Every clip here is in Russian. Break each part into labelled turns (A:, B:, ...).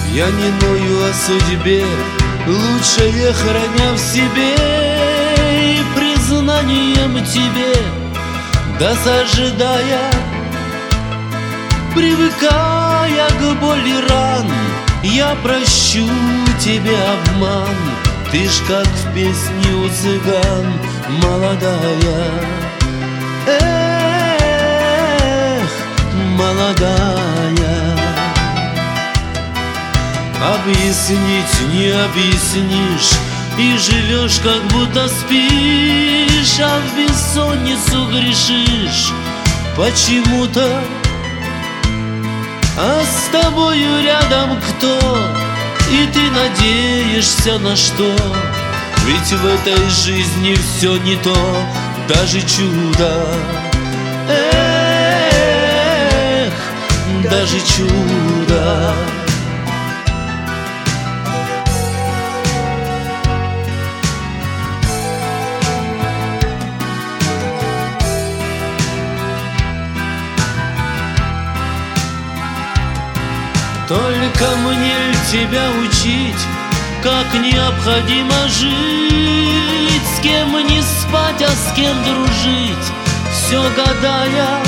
A: Я не ною о судьбе, лучшее храня в себе, и признанием тебе досаждая, привыкая к боли ран, я прощу тебе обман. Ты ж как в песне у цыган молодая. Эх, молодая. Объяснить не объяснишь, и живешь, как будто спишь, а в бессонницу грешишь почему-то. А с тобою рядом кто? И ты надеешься на что? Ведь в этой жизни все не то, даже чудо. Эх, даже чудо. Только мне тебя учить, как необходимо жить, с кем не спать, а с кем дружить, все гадая,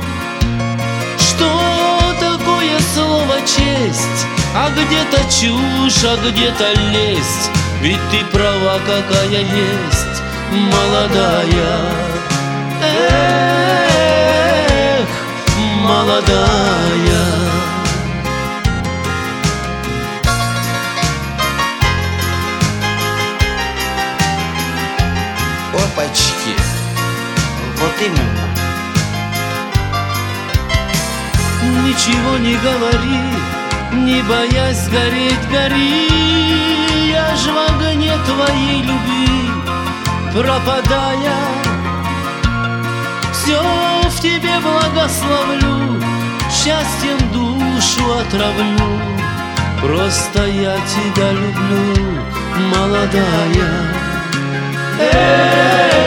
A: что такое слово честь, а где-то чушь, а где-то лесть. Ведь ты права, какая есть, молодая. Эх, молодая.
B: Опачки, вот именно.
A: Ничего не говори, не боясь сгореть, гори. Я ж в огне твоей любви пропадая, все в тебе благословлю, счастьем душу отравлю. Просто я тебя люблю, молодая. Эй!